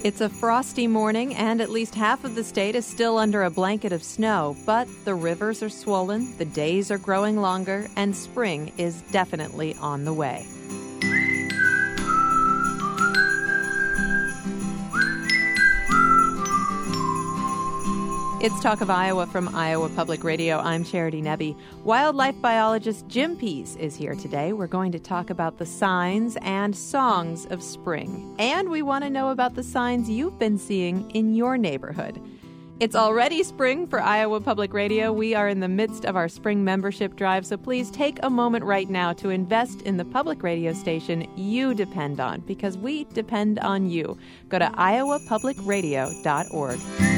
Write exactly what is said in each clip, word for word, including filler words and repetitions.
It's a frosty morning, and at least half of the state is still under a blanket of snow. But the rivers are swollen, the days are growing longer, and spring is definitely on the way. It's Talk of Iowa from Iowa Public Radio. I'm Charity Nebbe. Wildlife biologist Jim Pease is here today. We're going to talk about the signs and songs of spring. And we want to know about the signs you've been seeing in your neighborhood. It's already spring for Iowa Public Radio. We are in the midst of our spring membership drive, so please take a moment right now to invest in the public radio station you depend on, because we depend on you. Go to iowa public radio dot org.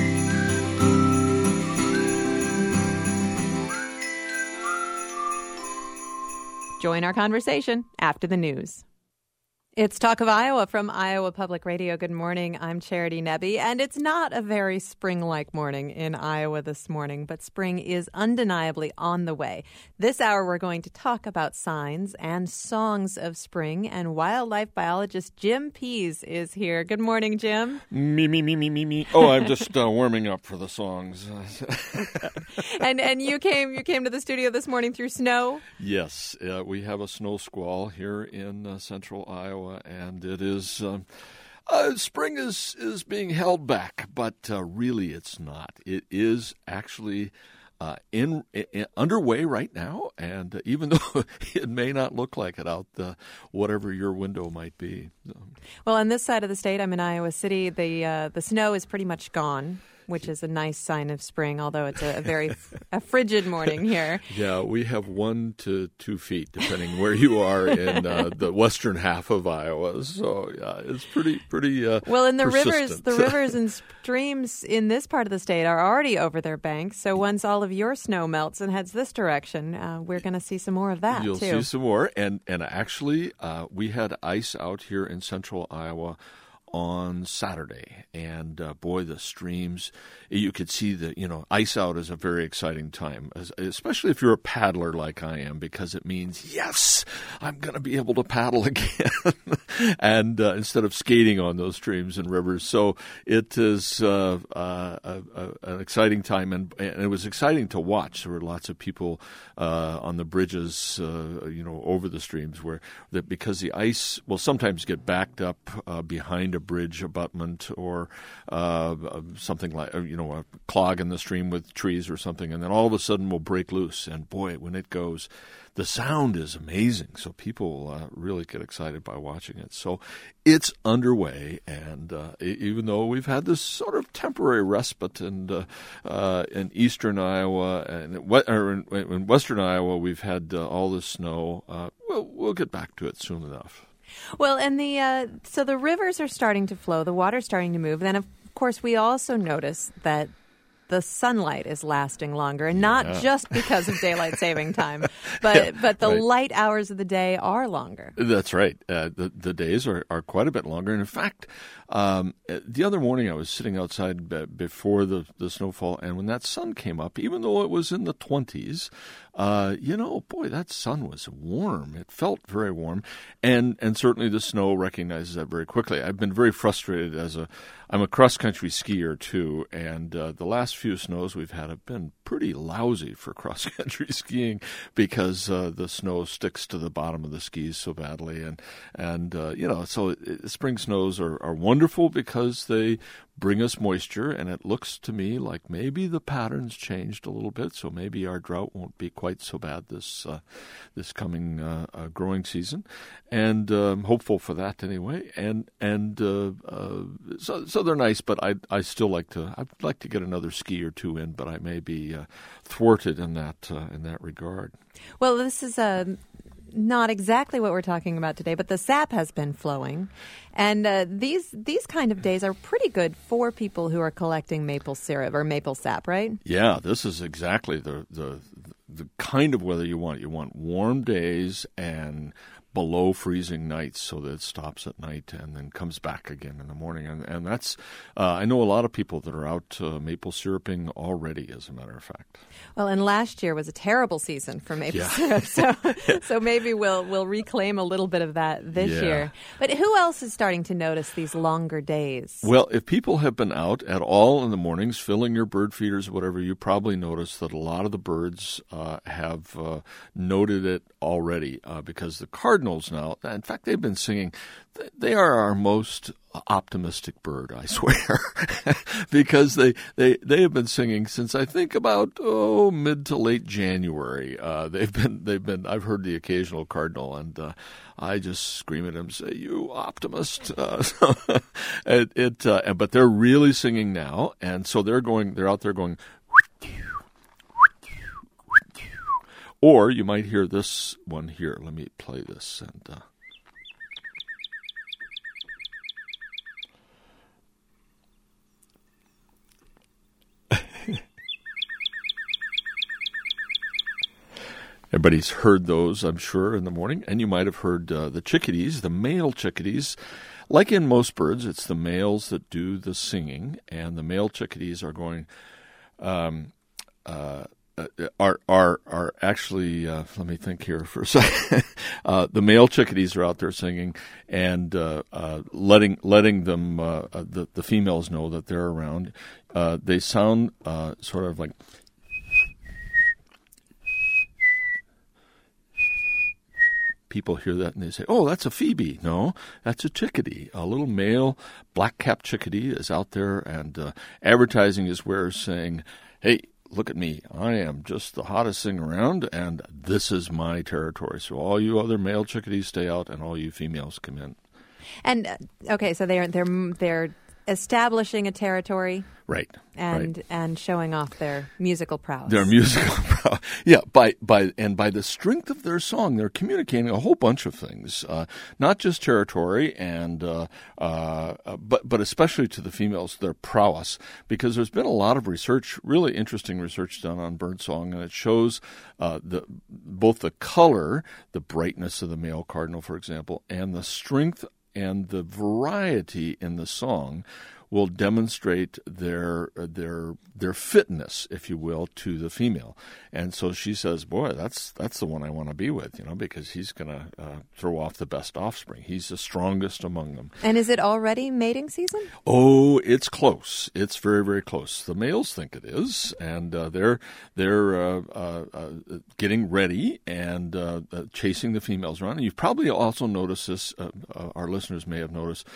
Join our conversation after the news. It's Talk of Iowa from Iowa Public Radio. Good morning. I'm Charity Nebbe, and it's not a very spring-like morning in Iowa this morning, but spring is undeniably on the way. This hour, we're going to talk about signs and songs of spring, and wildlife biologist Jim Pease is here. Good morning, Jim. Me, me, me, me, me, me. Oh, I'm just uh, warming up for the songs. and and you came you came to the studio this morning through snow? Yes, uh, we have a snow squall here in uh, central Iowa. And it is, um, uh, spring is, is being held back, but uh, really it's not. It is actually uh, in, in underway right now, and uh, even though it may not look like it out the whatever your window might be. Well, on this side of the state, I'm in Iowa City, the uh, the snow is pretty much gone, which is a nice sign of spring, although it's a, a very a frigid morning here. Yeah, we have one to two feet, depending where you are in uh, the western half of Iowa. So yeah, it's pretty pretty. Uh, well, and the persistent. rivers, the rivers and streams in this part of the state are already over their banks. So once all of your snow melts and heads this direction, uh, we're going to see some more of that. You'll too. see some more, and and actually, uh, we had ice out here in central Iowa on Saturday, and uh, boy, the streams, you could see the, you know, ice out is a very exciting time, especially if you're a paddler like I am, because it means, yes, I'm going to be able to paddle again, and uh, instead of skating on those streams and rivers. So it is uh, uh, a, a, an exciting time, and, and it was exciting to watch. There were lots of people uh, on the bridges, uh, you know, over the streams, where that because the ice will sometimes get backed up uh, behind a bridge abutment or uh, something like, you know, a clog in the stream with trees or something, and then all of a sudden will break loose. And boy, when it goes, the sound is amazing. So people uh, really get excited by watching it. So it's underway, and uh, even though we've had this sort of temporary respite in, uh, uh, in eastern Iowa and or in, in western Iowa, we've had uh, all this snow. Uh, we'll, we'll get back to it soon enough. Well, and the uh, so the rivers are starting to flow, the water's starting to move. Then, of course, we also notice that the sunlight is lasting longer, and not yeah. just because of daylight saving time, but yeah, but the right. light hours of the day are longer. That's right. Uh, the the days are, are quite a bit longer. And in fact, um, the other morning I was sitting outside before the, the snowfall, and when that sun came up, even though it was in the twenties, uh, you know, boy, that sun was warm. It felt very warm, and and certainly the snow recognizes that very quickly. I've been very frustrated as a I'm a cross country skier too, and uh, the last few snows we've had have been pretty lousy for cross country skiing because uh, the snow sticks to the bottom of the skis so badly, and and uh, you know, so it, spring snows are, are wonderful because they bring us moisture, and it looks to me like maybe the pattern's changed a little bit, so maybe our drought won't be quite so bad this uh, this coming uh, uh, growing season, and I'm um, hopeful for that anyway. And and uh, uh, so so they're nice, but I I still like to I'd like to get another ski or two in, but I may be uh, thwarted in that uh, in that regard. Well, this is a. Not exactly what we're talking about today, but the sap has been flowing, and uh, these these kind of days are pretty good for people who are collecting maple syrup or maple sap, right? Yeah, this is exactly the the the kind of weather you want. You want warm days and below freezing nights so that it stops at night and then comes back again in the morning. And, and that's, uh, I know a lot of people that are out uh, maple syruping already, as a matter of fact. Well, and last year was a terrible season for maple yeah. syrup, so so maybe we'll we'll reclaim a little bit of that this yeah. year. But who else is starting to notice these longer days? Well, if people have been out at all in the mornings filling your bird feeders, whatever, you probably noticed that a lot of the birds uh, have uh, noted it already uh, because the cardinals now, in fact, they've been singing. They are our most optimistic bird, I swear, because they, they, they have been singing since I think about oh mid to late January. Uh, they've been they've been. I've heard the occasional cardinal, and uh, I just scream at him, say, "You optimist!" Uh, it, it uh, but they're really singing now, and so they're going. They're out there going. Or you might hear this one here. Let me play this and. Uh, Everybody's heard those, I'm sure, in the morning. And you might have heard uh, the chickadees, the male chickadees. Like in most birds, it's the males that do the singing, and the male chickadees are going, um, uh, are are are actually. Uh, let me think here for a second. uh, the male chickadees are out there singing and uh, uh, letting letting them uh, uh, the the females know that they're around. Uh, they sound uh, sort of like. People hear that and they say, oh, that's a phoebe. No, that's a chickadee. A little male black-capped chickadee is out there, and uh, advertising his wares saying, hey, look at me. I am just the hottest thing around, and this is my territory. So all you other male chickadees stay out, and all you females come in. And, uh, okay, so they're they're they're establishing a territory. Right. And right. and showing off their musical prowess. Their musical prowess. Yeah, by by and by the strength of their song, they're communicating a whole bunch of things, uh, not just territory, and uh, uh, but but especially to the females, their prowess. Because there's been a lot of research, really interesting research done on birdsong, and it shows uh, the both the color, the brightness of the male cardinal, for example, and the strength and the variety in the song will demonstrate their their their fitness, if you will, to the female. And so she says, boy, that's that's the one I want to be with, you know, because he's going to uh, throw off the best offspring. He's the strongest among them. And is it already mating season? Oh, it's close. It's very, very close. The males think it is, and uh, they're they're uh, uh, uh, getting ready and uh, uh, chasing the females around. And you've probably also noticed this, uh, uh, our listeners may have noticed,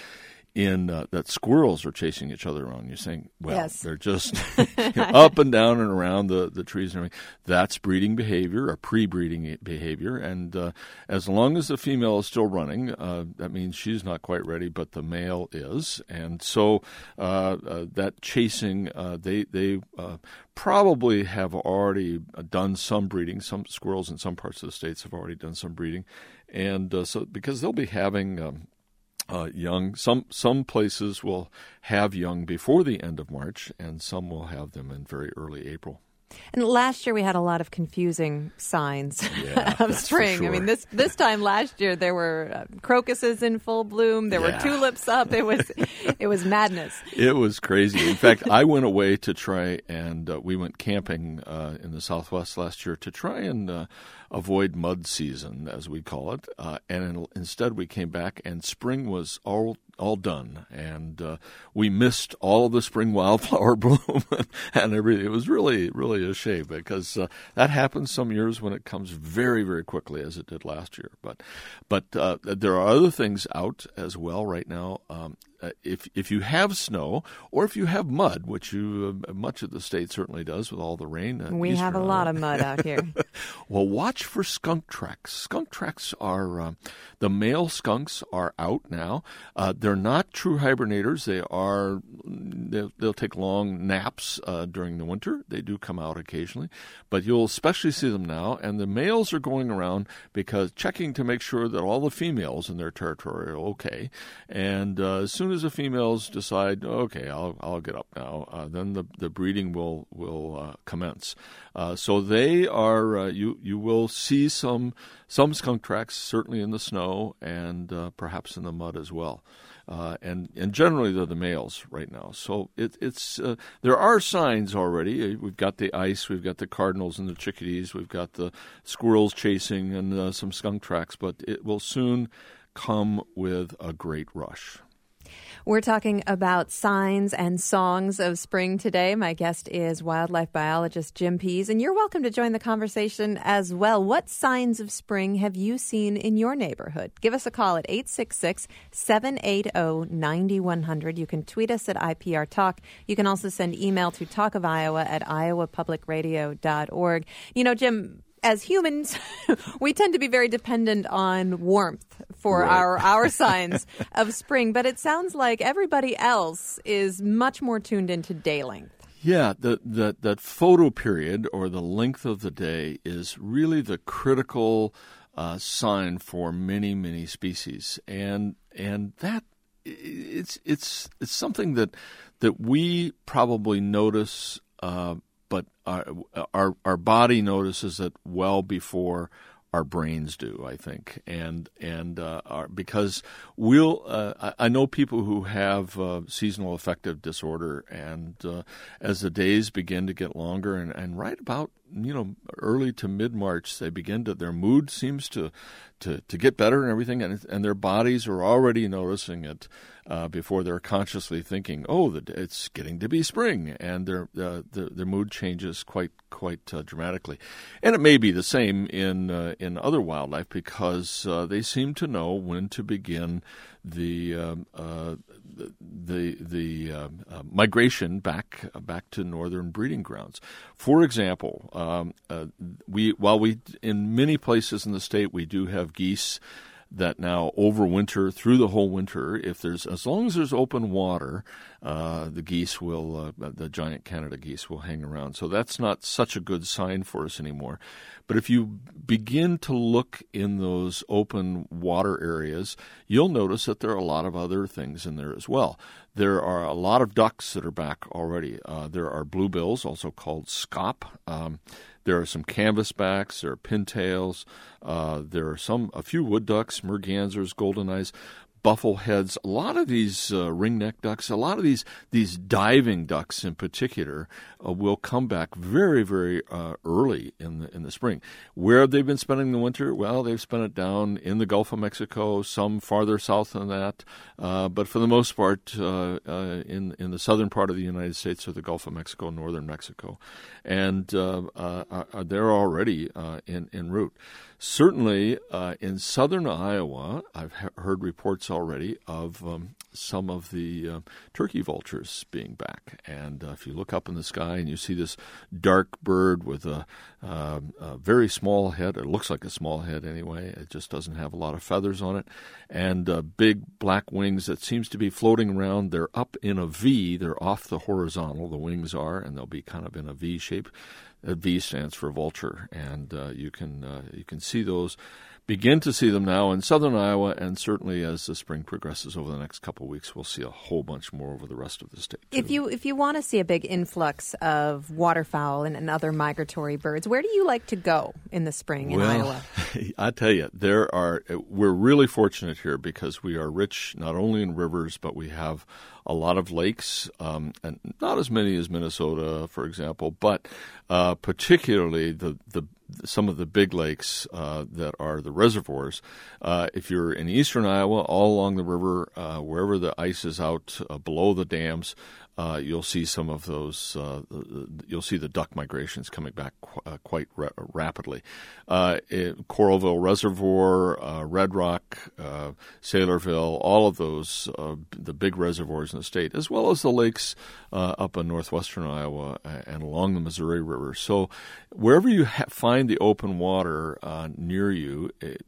in uh, that squirrels are chasing each other around. You're saying, well, yes. They're just you know, up and down and around the, the trees and everything. That's breeding behavior, or pre-breeding behavior. And uh, as long as the female is still running, uh, that means she's not quite ready, but the male is. And so uh, uh, that chasing, uh, they they uh, probably have already done some breeding. Some squirrels in some parts of the states have already done some breeding. And uh, so because they'll be having... Um, Uh, young. Some some places will have young before the end of March, and some will have them in very early April. And last year we had a lot of confusing signs yeah, of spring. Sure. I mean, this this time last year there were uh, crocuses in full bloom. There yeah. were tulips up. It was it was madness. It was crazy. In fact, I went away to try and uh, we went camping uh, in the Southwest last year to try and uh, avoid mud season, as we call it. Uh, and in, instead, we came back and spring was all all done, and uh, we missed all of the spring wildflower bloom and everything. It was really, really a shame because uh, that happens some years when it comes very, very quickly, as it did last year. But, but uh, there are other things out as well right now. Um, Uh, if if you have snow or if you have mud, which you uh, much of the state certainly does with all the rain. Uh, we have a lot of mud out here. Well, watch for skunk tracks. Skunk tracks are uh, the male skunks are out now. Uh, they're not true hibernators. They are they'll, they'll take long naps uh, during the winter. They do come out occasionally, but you'll especially see them now. And the males are going around because checking to make sure that all the females in their territory are okay. And uh, as soon soon as the females decide, okay, I'll I'll get up now, uh, then the the breeding will will uh, commence. Uh, so they are uh, you you will see some some skunk tracks certainly in the snow and uh, perhaps in the mud as well. Uh, and and generally they're the males right now. So it, it's uh, there are signs already. We've got the ice, we've got the cardinals and the chickadees, we've got the squirrels chasing and uh, some skunk tracks, but it will soon come with a great rush. We're talking about signs and songs of spring today. My guest is wildlife biologist Jim Pease, and you're welcome to join the conversation as well. What signs of spring have you seen in your neighborhood? Give us a call at eight six six, seven eight zero, nine one zero zero. You can tweet us at I P R Talk. You can also send email to talk of iowa at iowa public radio dot org. You know, Jim, as humans, we tend to be very dependent on warmth for right. our, our signs of spring, but it sounds like everybody else is much more tuned into day length. Yeah, the, the, that photo period or the length of the day is really the critical uh, sign for many, many species, and and that it's it's it's something that that we probably notice. Uh, But our, our our body notices it well before our brains do, I think, and and uh, our, because we'll uh, I, I know people who have uh, seasonal affective disorder, and uh, as the days begin to get longer, and, and right about you know early to mid March, they begin to their mood seems to to, to get better and everything, and and their bodies are already noticing it uh, before they're consciously thinking, oh, the, it's getting to be spring, and their uh, the, their mood changes quite quite uh, dramatically, and it may be the same in uh, in other wildlife because uh, they seem to know when to begin the um, uh, the the uh, uh, migration back uh, back to northern breeding grounds. For example, um, uh, we while we in many places in the state we do have geese that now overwinter through the whole winter. If there's as long as there's open water, uh, the geese will uh, the giant Canada geese will hang around. So that's not such a good sign for us anymore. But if you begin to look in those open water areas, you'll notice that there are a lot of other things in there as well. There are a lot of ducks that are back already. Uh, there are bluebills, also called scaup. Um, there are some canvasbacks. There are pintails. Uh, there are some, a few wood ducks, mergansers, golden eyes, buffleheads. A lot of these uh, ringneck ducks, a lot of these these diving ducks in particular, uh, will come back very, very uh, early in the in the spring. Where have they been spending the winter? Well, they've spent it down in the Gulf of Mexico, some farther south than that, uh, but for the most part uh, uh, in in the southern part of the United States or the Gulf of Mexico, northern Mexico, and uh, uh, uh, they're already uh, in en route. Certainly, uh, in southern Iowa, I've ha- heard reports already of um, some of the uh, turkey vultures being back. And uh, if you look up in the sky and you see this dark bird with a, uh, a very small head, it looks like a small head anyway, it just doesn't have a lot of feathers on it, and uh, big black wings that seems to be floating around. They're up in a V, they're off the horizontal, the wings are, and they'll be kind of in a V shape. A V stands for vulture, and uh, you can uh, you can see those, begin to see them now in southern Iowa, and certainly as the spring progresses over the next couple of weeks, we'll see a whole bunch more over the rest of the state, too. If you if you want to see a big influx of waterfowl and, and other migratory birds, where do you like to go in the spring in well, Iowa? I tell you, there are. We're really fortunate here because we are rich not only in rivers, but we have a lot of lakes, um, and not as many as Minnesota, for example, but uh, particularly the, the some of the big lakes uh, that are the reservoirs. Uh, if you're in eastern Iowa, all along the river, uh, wherever the ice is out uh, below the dams, uh, you'll see some of those. Uh, you'll see the duck migrations coming back qu- uh, quite ra- rapidly. Uh, it, Coralville Reservoir, uh, Red Rock, uh, Saylorville, all of those, uh, the big reservoirs in the state, as well as the lakes uh, up in northwestern Iowa and along the Missouri River. So wherever you ha- find the open water uh, near you, it,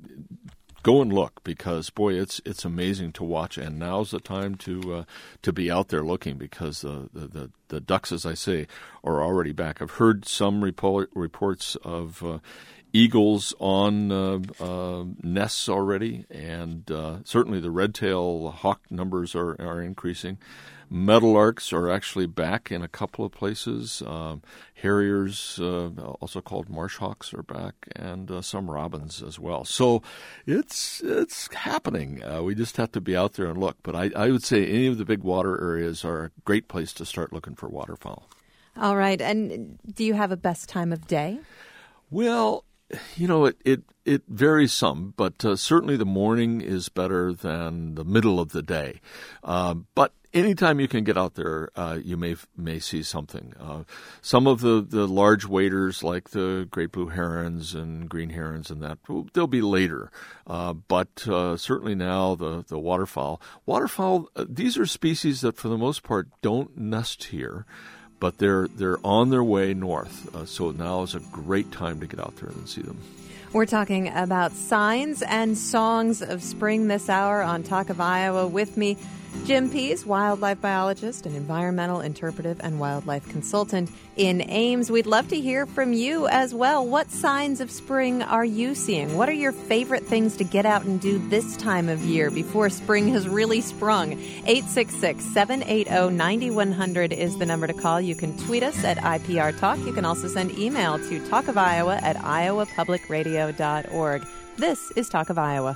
go and look, because boy, it's it's amazing to watch. And now's the time to uh, to be out there looking, because uh, the, the the ducks, as I say, are already back. I've heard some report, reports of uh, eagles on uh, uh, nests already, and uh, certainly the red-tail hawk numbers are, are increasing. Meadowlarks are actually back in a couple of places. Um, harriers, uh, also called marsh hawks, are back, and uh, some robins as well. So it's it's happening. Uh, we just have to be out there and look. But I, I would say any of the big water areas are a great place to start looking for waterfowl. All right. And do you have a best time of day? Well, you know, it, it, it varies some, but uh, certainly the morning is better than the middle of the day. Uh, but anytime you can get out there, uh, you may may see something. Uh, some of the, the large waders, like the great blue herons and green herons and that, they'll be later. Uh, but uh, certainly now the, the waterfowl. Waterfowl, uh, these are species that for the most part don't nest here, but they're they're on their way north. Uh, so now is a great time to get out there and see them. We're talking about signs and songs of spring this hour on Talk of Iowa. With me, Jim Pease, wildlife biologist and environmental interpretive and wildlife consultant in Ames. We'd love to hear from you as well. What signs of spring are you seeing? What are your favorite things to get out and do this time of year before spring has really sprung? eight six six, seven eight zero, nine one zero zero is the number to call. You can tweet us at I P R Talk. You can also send email to talkofiowa at iowa public radio dot org. This is Talk of Iowa.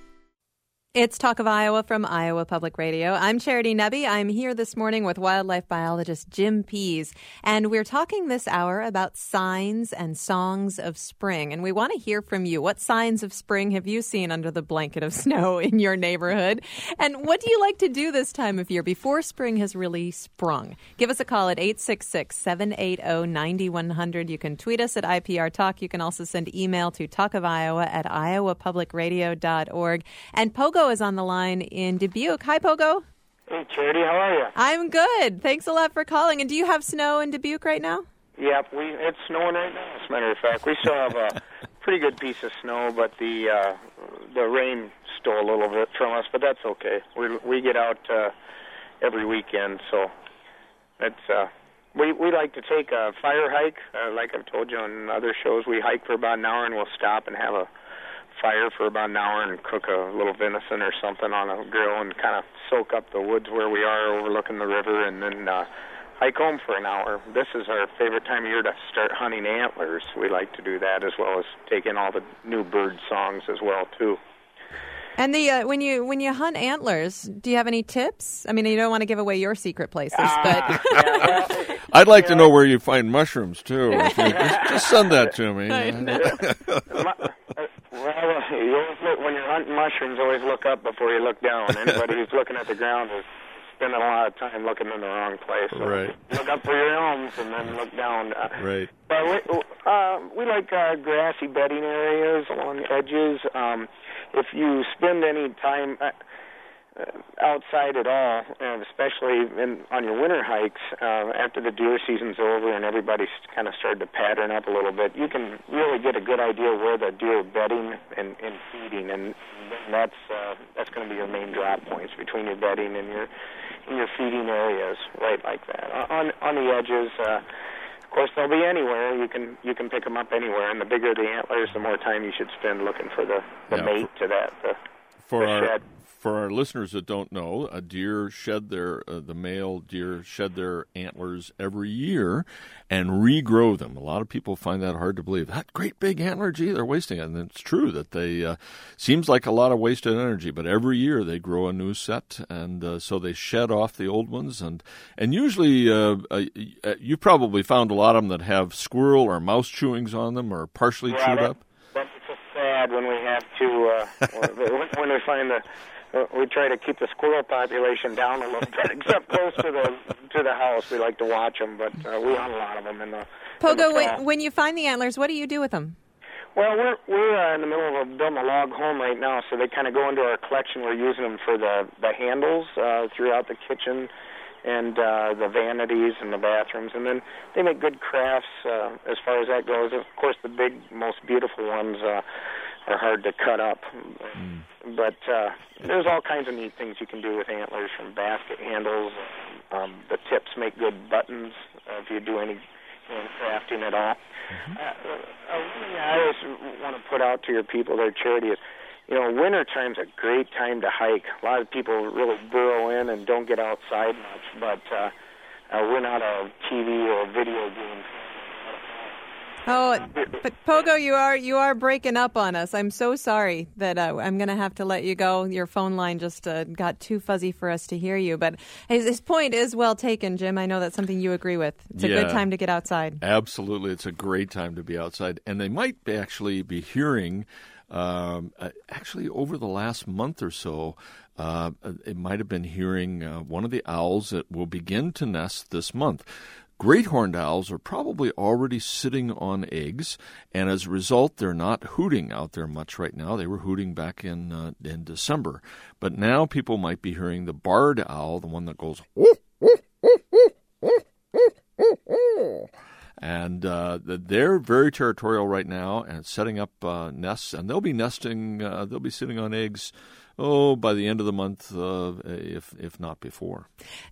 It's Talk of Iowa from Iowa Public Radio. I'm Charity Nebbe. I'm here this morning with wildlife biologist Jim Pease, and we're talking this hour about signs and songs of spring. And we want to hear from you. What signs of spring have you seen under the blanket of snow in your neighborhood? And what do you like to do this time of year before spring has really sprung? Give us a call at eight six six, seven eight zero, nine one zero zero. You can tweet us at I P R Talk. You can also send email to talkofiowa at iowa public radio dot org. And Pogo is on the line in Dubuque. Hi, Pogo. Hey, Charity, how are you? I'm good. Thanks a lot for calling. And do you have snow in Dubuque right now? Yep, we it's snowing right now, as a matter of fact. We still have a pretty good piece of snow, but the uh, the rain stole a little bit from us, but that's okay. We we get out uh, every weekend, so it's uh, we we like to take a fire hike. Uh, like I've told you on other shows, we hike for about an hour and we'll stop and have a fire for about an hour and cook a little venison or something on a grill and kind of soak up the woods where we are overlooking the river, and then uh, hike home for an hour. This is our favorite time of year to start hunting antlers. We like to do that, as well as take in all the new bird songs as well too. And the uh, when you when you hunt antlers, do you have any tips? I mean, you don't want to give away your secret places, uh, but yeah, well, I'd like you to know, know where you find mushrooms too. If you just, just send that to me. I know. Well, you always look, when you're hunting mushrooms, always look up before you look down. Anybody who's looking at the ground is spending a lot of time looking in the wrong place. So Right. Look up for your elms and then look down. Uh, Right. But we, uh, we like uh, grassy bedding areas along the edges. Um, if you spend any time uh, uh, outside at all, and especially in, on your winter hikes, uh, after the deer season's over and everybody's kind of started to pattern up a little bit, you can really get a good idea where the deer are bedding and, and feeding, and that's uh, that's going to be your main drop points between your bedding and your in your feeding areas, right like that. On on the edges, uh, of course, they'll be anywhere. You can you can pick them up anywhere, and the bigger the antlers, the more time you should spend looking for the, the Yeah, mate for, to that the, for the our shed. for our listeners that don't know, a deer shed their uh, the male deer shed their antlers every year and regrow them. A lot of people find that hard to believe. That great big antler, gee, they're wasting it. And it's true that they uh, seems like a lot of wasted energy, but every year they grow a new set, and uh, so they shed off the old ones. And and usually uh, uh, you probably found a lot of them that have squirrel or mouse chewings on them or partially Yeah, chewed that, up. That's just sad when we have to uh, when we find the. Uh, we try to keep the squirrel population down a little bit, except close to the to the house. We like to watch them, but uh, we hunt a lot of them in the Pogo, in the when, fall. when you find the antlers, what do you do with them? Well, we're we're uh, in the middle of building a log home right now, so they kind of go into our collection. We're using them for the the handles uh, throughout the kitchen and uh, the vanities and the bathrooms, and then they make good crafts uh, as far as that goes. Of course, the big, most beautiful ones uh, are hard to cut up. Mm. But uh, there's all kinds of neat things you can do with antlers, from basket handles. Um, the tips make good buttons uh, if you do any and crafting it all. Mm-hmm. Uh, uh, I always want to put out to your people there, Charity, is, you know, winter time's a great time to hike. A lot of people really burrow in and don't get outside much, but uh, uh, we're not a T V or video game. Oh, but Pogo, you are you are breaking up on us. I'm so sorry that uh, I'm going to have to let you go. Your phone line just uh, got too fuzzy for us to hear you. But his, his point is well taken, Jim. I know that's something you agree with. It's a yeah, good time to get outside. Absolutely. It's a great time to be outside. And they might be actually be hearing, um, uh, actually over the last month or so, uh, it might have been hearing uh, one of the owls that will begin to nest this month. Great horned owls are probably already sitting on eggs, and as a result, they're not hooting out there much right now. They were hooting back in uh, in December. But now people might be hearing the barred owl, the one that goes, and uh, they're very territorial right now and setting up uh, nests, and they'll be nesting, uh, they'll be sitting on eggs, oh, by the end of the month, uh, if if not before.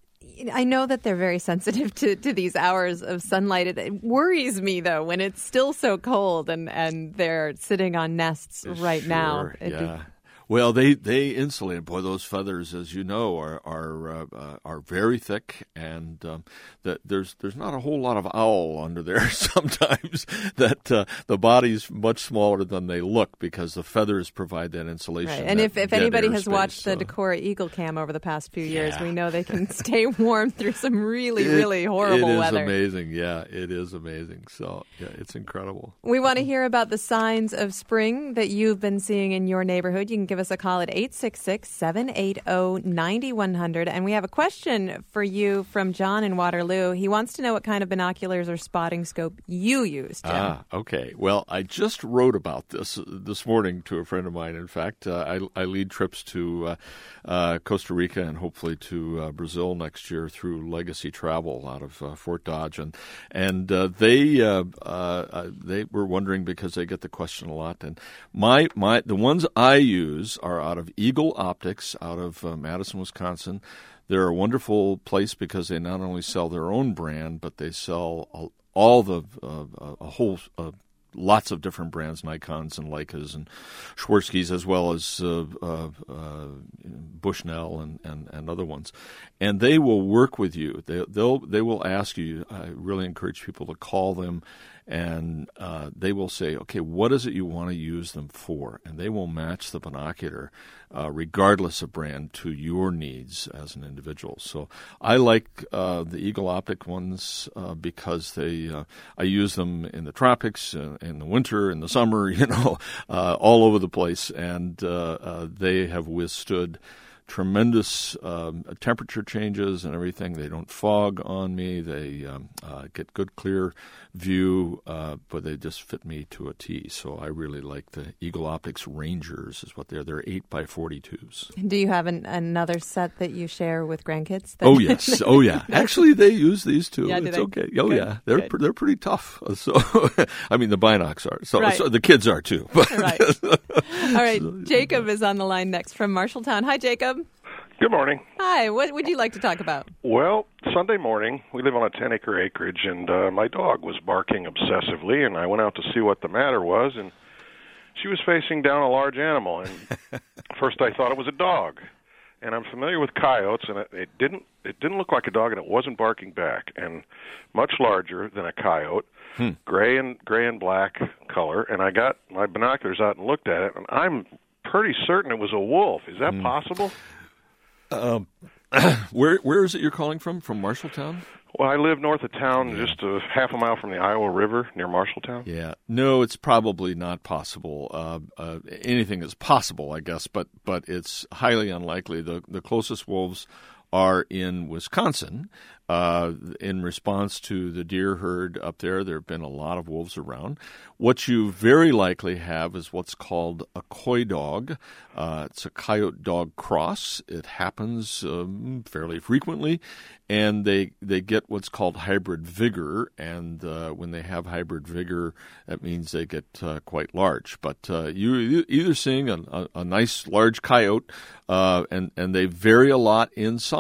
I know that they're very sensitive to, to these hours of sunlight. It, it worries me, though, when it's still so cold and, and they're sitting on nests right sure, now. It'd yeah. Be... Well, they, they insulate. Boy, those feathers, as you know, are are uh, uh, are very thick, and um, that there's there's not a whole lot of owl under there. Sometimes that uh, the body's much smaller than they look because the feathers provide that insulation. Right. And if, if anybody has space, watched so. the Decorah Eagle Cam over the past few yeah. years, we know they can stay warm through some really, it, really horrible it is weather. Amazing. Yeah, it is amazing. So yeah, it's incredible. We want to hear about the signs of spring that you've been seeing in your neighborhood. You can give us a call at eight six six, seven eight zero, nine one zero zero. And we have a question for you from John in Waterloo. He wants to know what kind of binoculars or spotting scope you use, Jim. Ah, okay. Well, I just wrote about this this morning to a friend of mine. In fact, uh, I, I lead trips to uh, uh, Costa Rica and hopefully to uh, Brazil next year through Legacy Travel out of uh, Fort Dodge. And, and uh, they uh, uh, they were wondering because they get the question a lot. And my my the ones I use are out of Eagle Optics out of uh, Madison, Wisconsin. They're a wonderful place because they not only sell their own brand, but they sell all the uh, a whole uh, lots of different brands, Nikons and Leicas and Swarovskis, as well as uh, uh, uh, Bushnell and, and, and other ones. And they will work with you. They they'll they will ask you. I really encourage people to call them. And uh, they will say, okay, what is it you want to use them for? And they will match the binocular, uh, regardless of brand, to your needs as an individual. So I like uh, the Eagle Optic ones uh, because they uh, I use them in the tropics, uh, in the winter, in the summer, you know, uh, all over the place. And uh, uh, they have withstood tremendous um, temperature changes and everything. They don't fog on me. They um, uh, get good, clear view, uh, but they just fit me to a T. So I really like the Eagle Optics Rangers is what they're. They're eight by forty-twos. Do you have an, another set that you share with grandkids? That oh, yes. Oh, yeah. Actually, they use these too. Yeah, it's they? okay. Oh, Good. yeah. They're Good. they're pretty tough. So, I mean, the binocs are. So, right. so the kids are too. Right. All right. Jacob is on the line next from Marshalltown. Hi, Jacob. Good morning. Hi. What would you like to talk about? Well, Sunday morning, we live on a ten-acre acreage, and uh, my dog was barking obsessively, and I went out to see what the matter was, and she was facing down a large animal. And first I thought it was a dog. And I'm familiar with coyotes, and it, it didn't it didn't look like a dog, and it wasn't barking back, and much larger than a coyote, hmm. gray and gray and black color. And I got my binoculars out and looked at it, and I'm pretty certain it was a wolf. Is that hmm. possible? Um, where where is it you're calling from? From Marshalltown? Well, I live north of town, yeah. just a half a mile from the Iowa River near Marshalltown. Yeah, no, it's probably not possible. Uh, uh, anything is possible, I guess, but but it's highly unlikely. The the closest wolves are in Wisconsin. Uh, in response to the deer herd up there, there have been a lot of wolves around. What you very likely have is what's called a coy dog. Uh, it's a coyote-dog cross. It happens um, fairly frequently, and they they get what's called hybrid vigor. And uh, when they have hybrid vigor, that means they get uh, quite large. But uh, you're either seeing a, a, a nice large coyote, uh, and, and they vary a lot in size.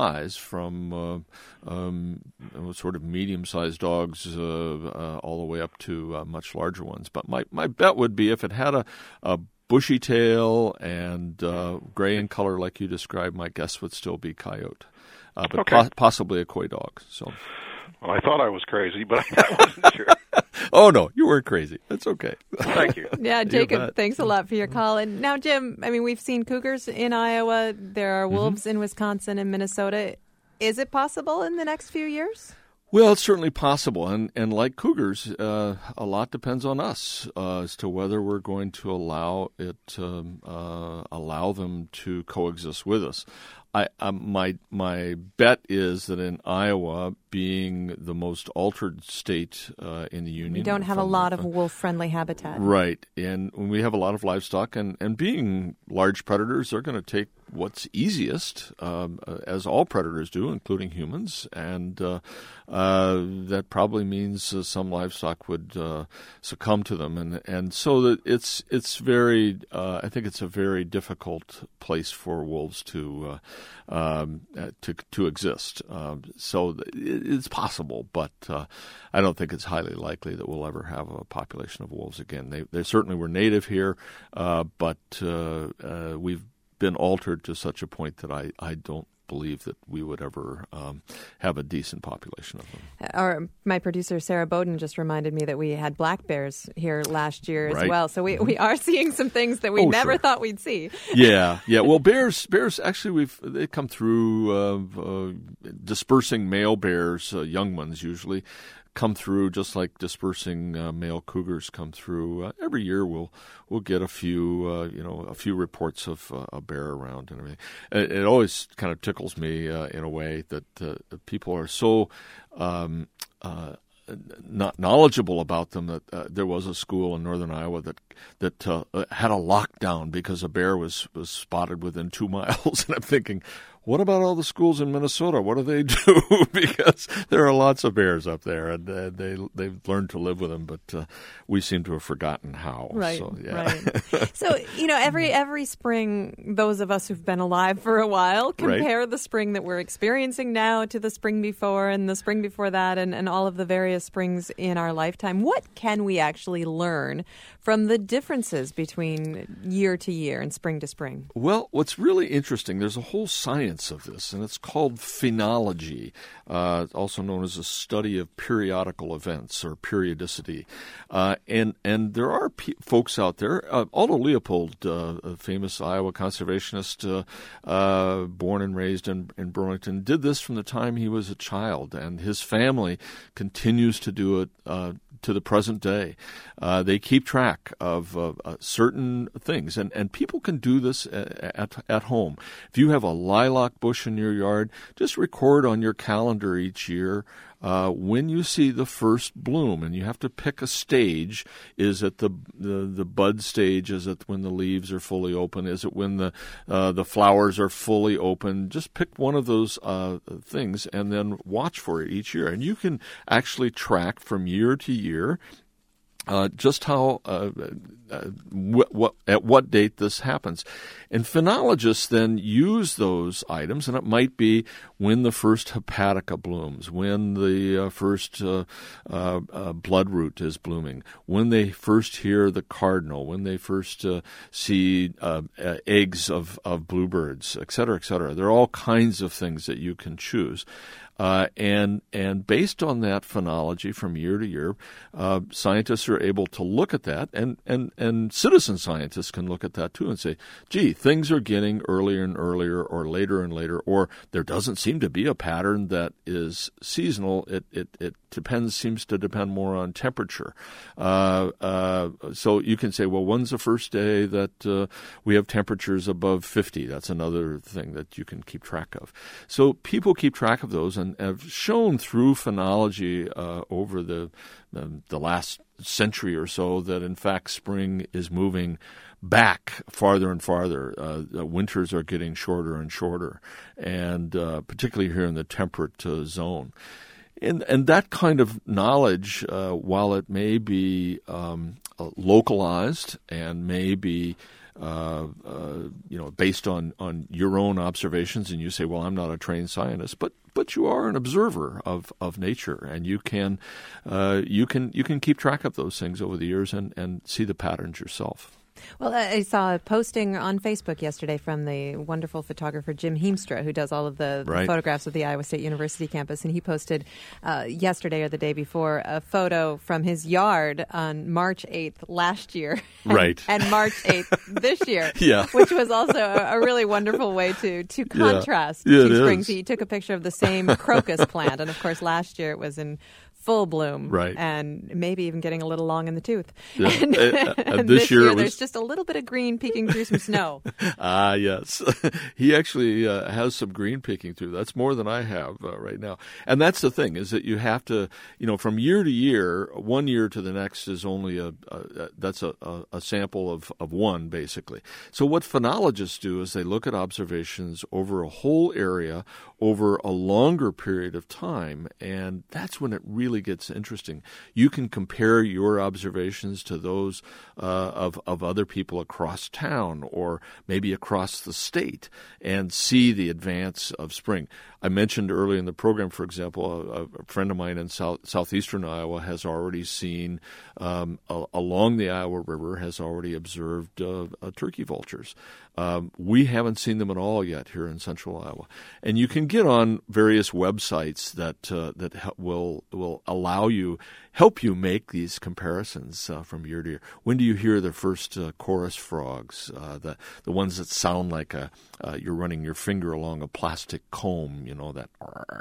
size, from uh, um, sort of medium-sized dogs uh, uh, all the way up to uh, much larger ones. But my, my bet would be if it had a, a bushy tail and uh, gray in color like you described, my guess would still be coyote, uh, but okay. po- possibly a coy dog. So, well, I thought I was crazy, but I wasn't sure. Oh, no, you weren't crazy. That's okay. Thank you. Yeah, Jacob, thanks a lot for your call. And now, Jim, I mean, we've seen cougars in Iowa. There are wolves mm-hmm. in Wisconsin and Minnesota. Is it possible in the next few years? Well, it's certainly possible. And, and like cougars, uh, a lot depends on us uh, as to whether we're going to allow it, um, uh, allow them to coexist with us. I, um, my my bet is that in Iowa, being the most altered state uh, in the union, we don't have a lot the, of wolf-friendly habitat, right? And we have a lot of livestock, and, and being large predators, they're going to take what's easiest, um, as all predators do, including humans, and uh, uh, that probably means uh, some livestock would uh, succumb to them, and and so that it's it's very, uh, I think it's a very difficult place for wolves to. Uh, Um, uh, to to exist. Um, so it's possible, but uh, I don't think it's highly likely that we'll ever have a population of wolves again. They they certainly were native here, uh, but uh, uh, we've been altered to such a point that I, I don't believe that we would ever um, have a decent population of them. Our, my producer, Sarah Bowden, just reminded me that we had black bears here last year as right. well. So we, we are seeing some things that we oh, never sure. thought we'd see. Yeah, yeah. Well, bears, bears actually, we've they come through uh, uh, dispersing male bears, uh, young ones usually, come through just like dispersing uh, male cougars come through. Uh, every year we'll we'll get a few uh, you know a few reports of uh, a bear around and everything. It, it always kind of tickles me uh, in a way that uh, people are so um, uh, not knowledgeable about them that uh, there was a school in northern Iowa that that uh, had a lockdown because a bear was was spotted within two miles, and I'm thinking, what about all the schools in Minnesota? What do they do? Because there are lots of bears up there, and uh, they they've learned to live with them, but uh, we seem to have forgotten how. Right. So, yeah. Right. So you know, every every spring, those of us who've been alive for a while compare right. the spring that we're experiencing now to the spring before, and the spring before that, and, and all of the various springs in our lifetime. What can we actually learn from the differences between year to year and spring to spring? Well, what's really interesting, there's a whole science of this, and it's called phenology, uh, also known as a study of periodical events or periodicity. Uh, and and there are pe- folks out there. Uh, Aldo Leopold, uh, a famous Iowa conservationist, uh, uh, born and raised in, in Burlington, did this from the time he was a child, and his family continues to do it uh, to the present day. Uh, they keep track of uh, uh, certain things, and, and people can do this at, at at home. If you have a lilac bush in your yard, just record on your calendar each year uh, when you see the first bloom, and you have to pick a stage. Is it the the, the bud stage? Is it when the leaves are fully open? Is it when the uh, the flowers are fully open? Just pick one of those uh, things and then watch for it each year, and you can actually track from year to year Uh, just how, uh, uh, wh- what, at what date this happens. And phenologists then use those items, and it might be when the first hepatica blooms, when the uh, first uh, uh, uh, bloodroot is blooming, when they first hear the cardinal, when they first uh, see uh, uh, eggs of, of bluebirds, et cetera, et cetera. There are all kinds of things that you can choose. Uh, and and based on that phenology from year to year, uh, scientists are able to look at that, and, and, and citizen scientists can look at that too and say, gee, things are getting earlier and earlier or later and later, or there doesn't seem to be a pattern that is seasonal. It it, it depends, seems to depend more on temperature. Uh, uh, so you can say, well, when's the first day that uh, we have temperatures above fifty? That's another thing that you can keep track of. So people keep track of those, and have shown through phenology uh, over the, the the last century or so that, in fact, spring is moving back farther and farther. Uh, the winters are getting shorter and shorter, and uh, particularly here in the temperate uh, zone. And, and that kind of knowledge, uh, while it may be um, uh, localized and may be uh, uh, you know, based on, on your own observations, and you say, well, I'm not a trained scientist, but but you are an observer of, of nature, and you can uh, you can you can keep track of those things over the years and, and see the patterns yourself. Well, I saw a posting on Facebook yesterday from the wonderful photographer Jim Heemstra, who does all of the, the right. photographs of the Iowa State University campus, and he posted uh, yesterday or the day before a photo from his yard on March eighth last year, and, right, and March eighth this year, yeah. which was also a, a really wonderful way to to contrast yeah. Yeah, two springs. is. He took a picture of the same crocus plant, and of course last year it was in full bloom, right, and maybe even getting a little long in the tooth. Yeah. and, uh, and and this, this year, year was... there's just a little bit of green peeking through some snow. Ah, yes. He actually uh, has some green peeking through. That's more than I have uh, right now. And that's the thing, is that you have to, you know, from year to year, one year to the next is only a, a that's a, a, a sample of, of one, basically. So what phenologists do is they look at observations over a whole area over a longer period of time, and that's when it really gets interesting. You can compare your observations to those uh, of, of other people across town or maybe across the state and see the advance of spring. I mentioned early in the program, for example, a, a friend of mine in south, southeastern Iowa has already seen, um, a, along the Iowa River, has already observed uh, uh, turkey vultures. Um, we haven't seen them at all yet here in central Iowa. And you can get on various websites that uh, that ha- will will allow you, help you make these comparisons uh, from year to year. When do you hear the first uh, chorus frogs, uh, the the ones that sound like a uh, you're running your finger along a plastic comb, you know, that...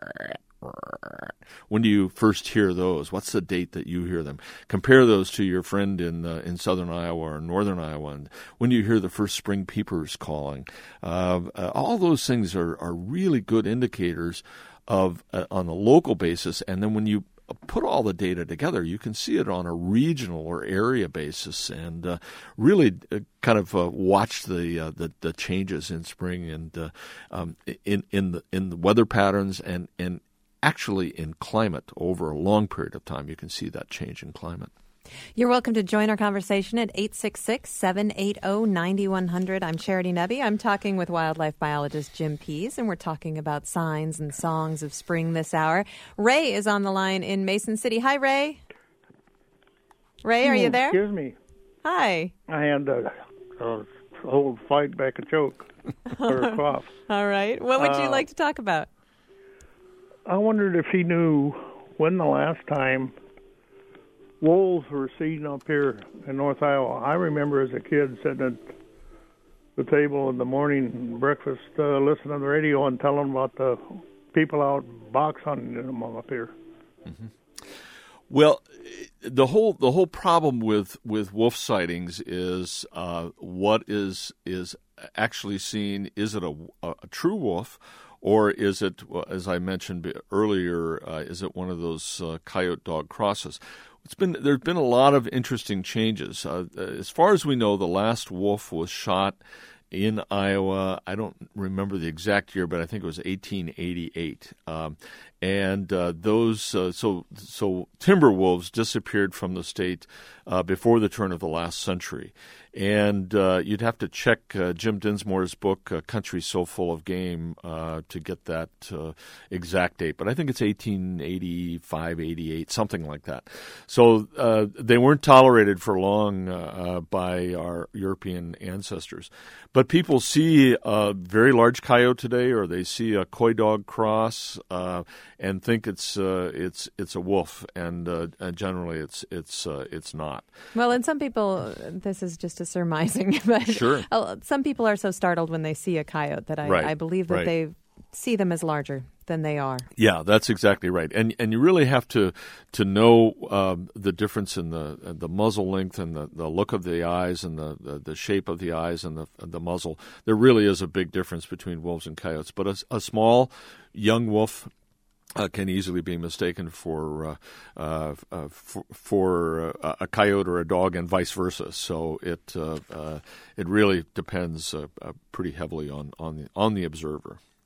When do you first hear those? What's the date that you hear them? Compare those to your friend in uh, in southern Iowa or northern Iowa. And when do you hear the first spring peepers calling? Uh, uh, all those things are, are really good indicators of uh, on a local basis. And then when you put all the data together, you can see it on a regional or area basis, and uh, really uh, kind of uh, watch the, uh, the the changes in spring and uh, um, in in the in the weather patterns and and. Actually in climate over a long period of time. You can see that change in climate. You're welcome to join our conversation at eight six six, seven eight zero, nine one zero zero. I'm Charity Nebbe. I'm talking with wildlife biologist Jim Pease, and we're talking about signs and songs of spring this hour. Ray is on the line in Mason City. Hi, Ray. Ray, are you there? Excuse me. Hi. I had a, a old fight back a choke or a cough. All right. What would you Uh, like to talk about? I wondered if he knew when the last time wolves were seen up here in North Iowa. I remember as a kid sitting at the table in the morning breakfast, uh, listening to the radio and telling about the people out box hunting them up here. Mm-hmm. Well, the whole the whole problem with, with wolf sightings is uh, what is is actually seen. Is it a, a, a true wolf? Or is it, as I mentioned earlier, uh, is it one of those uh, coyote-dog crosses? It's been there's been a lot of interesting changes. Uh, as far as we know, the last wolf was shot in Iowa. I don't remember the exact year, but I think it was eighteen eighty-eight. Um, and uh, those uh, so so timber wolves disappeared from the state uh, before the turn of the last century. And uh, you'd have to check uh, Jim Dinsmore's book, uh, Country So Full of Game, uh, to get that uh, exact date. But I think it's eighteen eighty-five, eighty-eight, something like that. So uh, they weren't tolerated for long uh, uh, by our European ancestors. But people see a very large coyote today, or they see a coy dog cross, uh, and think it's uh, it's it's a wolf, and uh, generally it's it's uh, it's not. Well, and some people, this is just a surmising, but sure. some people are so startled when they see a coyote that I, right. I believe that right. they see them as larger than they are. Yeah, that's exactly right, and and you really have to to know um, the difference in the the muzzle length and the, the look of the eyes and the, the, the shape of the eyes and the the muzzle. There really is a big difference between wolves and coyotes, but a, a small young wolf Uh, can easily be mistaken for uh, uh, uh, for, for uh, a coyote or a dog, and vice versa. So it uh, uh, it really depends uh, uh, pretty heavily on on the, on the observer.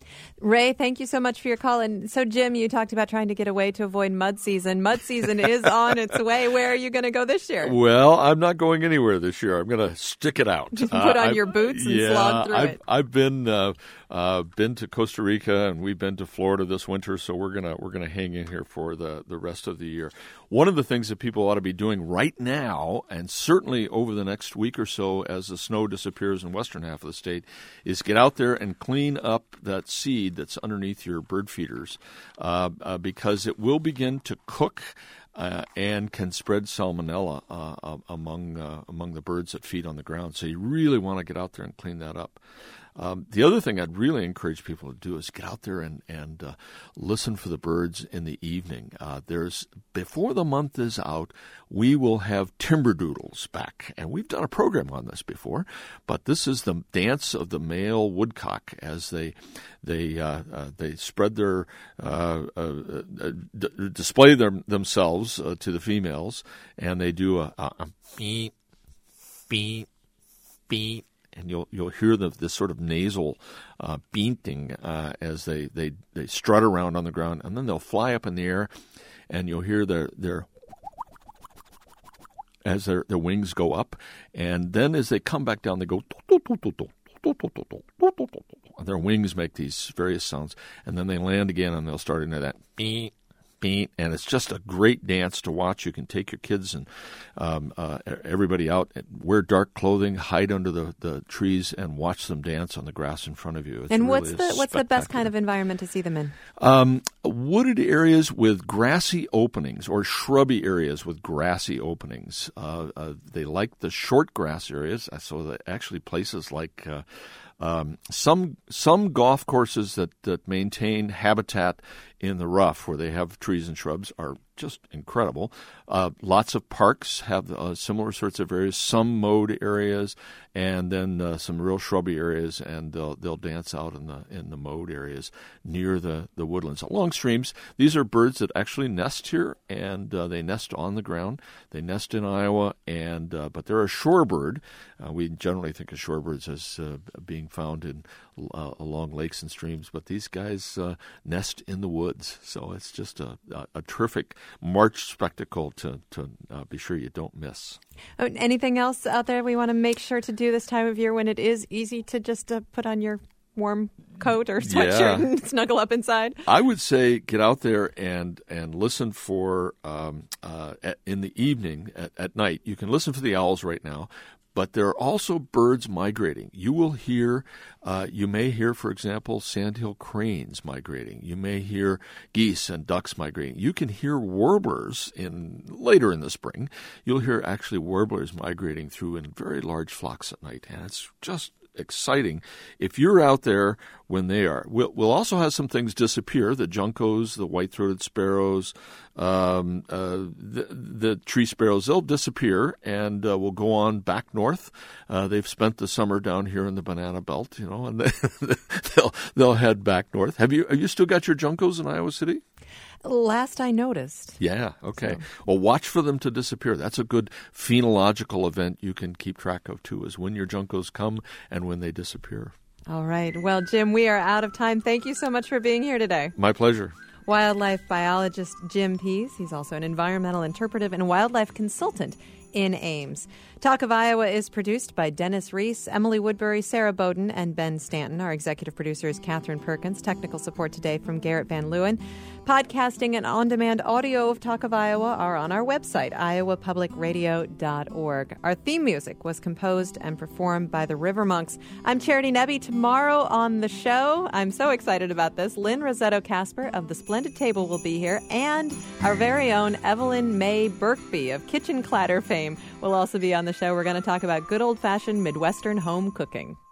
Ray, thank you so much for your call. And so, Jim, you talked about trying to get away to avoid mud season. Mud season is on its way. Where are you going to go this year? Well, I'm not going anywhere this year. I'm going to stick it out. Put uh, on I've, your boots and yeah, slog through I've, it. I've been uh, uh, been to Costa Rica, and we've been to Florida this winter, so we're gonna we're gonna hang in here for the, the rest of the year. One of the things that people ought to be doing right now, and certainly over the next week or so, as the snow disappears in western half of the state, is get out there and clean up that seed that's underneath your bird feeders, uh, uh, because it will begin to cook. Uh, and can spread salmonella uh, among uh, among the birds that feed on the ground. So you really want to get out there and clean that up. Um, the other thing I'd really encourage people to do is get out there and, and uh, listen for the birds in the evening. Uh, there's before the month is out, we will have timberdoodles back. And we've done a program on this before, but this is the dance of the male woodcock as they they uh, uh, they spread their uh, uh, uh, d- display them, themselves uh, to the females, and they do a, a, a beep, beep, beep. And you'll you'll hear the, this sort of nasal uh, beating uh, as they, they, they strut around on the ground, and then they'll fly up in the air, and you'll hear their their as their their wings go up, and then as they come back down, they go. Their wings make these various sounds, and then they land again, and they'll start into that beep. Beat, and it's just a great dance to watch. You can take your kids and um, uh, everybody out, and wear dark clothing, hide under the, the trees, and watch them dance on the grass in front of you. It's and really what's the what's the best kind of environment to see them in? Um, wooded areas with grassy openings, or shrubby areas with grassy openings. Uh, uh, they like the short grass areas, so that actually places like. Uh, Um, some some golf courses that, that maintain habitat in the rough, where they have trees and shrubs, are just incredible. Uh, lots of parks have uh, similar sorts of areas, some mowed areas, and then uh, some real shrubby areas, and they'll they'll dance out in the in the mowed areas near the, the woodlands. Along streams, these are birds that actually nest here, and uh, they nest on the ground. They nest in Iowa, and uh, but they're a shorebird. Uh, we generally think of shorebirds as uh, being found in uh, along lakes and streams, but these guys uh, nest in the woods. So it's just a, a, a terrific March spectacle to, to uh, be sure you don't miss. Oh, anything else out there we want to make sure to do this time of year when it is easy to just uh, put on your warm coat or sweatshirt yeah. and snuggle up inside? I would say get out there and and listen for, um, uh, at, in the evening, at, at night, you can listen for the owls right now. But there are also birds migrating. You will hear, uh, you may hear, for example, sandhill cranes migrating. You may hear geese and ducks migrating. You can hear warblers in later in the spring. You'll hear actually warblers migrating through in very large flocks at night, and it's just exciting if you're out there when they are. We'll, we'll also have some things disappear, the juncos, the white-throated sparrows, um, uh, the, the tree sparrows. They'll disappear, and uh, we'll go on back north. Uh, they've spent the summer down here in the banana belt, you know, and they, they'll they'll head back north. Have you have you still got your juncos in Iowa City? Last I noticed. Yeah, okay. So. Well, watch for them to disappear. That's a good phenological event you can keep track of, too, is when your juncos come and when they disappear. All right. Well, Jim, we are out of time. Thank you so much for being here today. My pleasure. Wildlife biologist Jim Pease. He's also an environmental interpretive and wildlife consultant in Ames. Talk of Iowa is produced by Dennis Reese, Emily Woodbury, Sarah Bowden, and Ben Stanton. Our executive producer is Catherine Perkins. Technical support today from Garrett Van Leeuwen. Podcasting and on-demand audio of Talk of Iowa are on our website, iowa public radio dot org. Our theme music was composed and performed by the River Monks. I'm Charity Nebbe. Tomorrow on the show, I'm so excited about this, Lynn Rosetto Casper of The Splendid Table will be here, and our very own Evelyn May Birkby of Kitchen Clatter fame will also be on the show. We're going to talk about good old-fashioned Midwestern home cooking.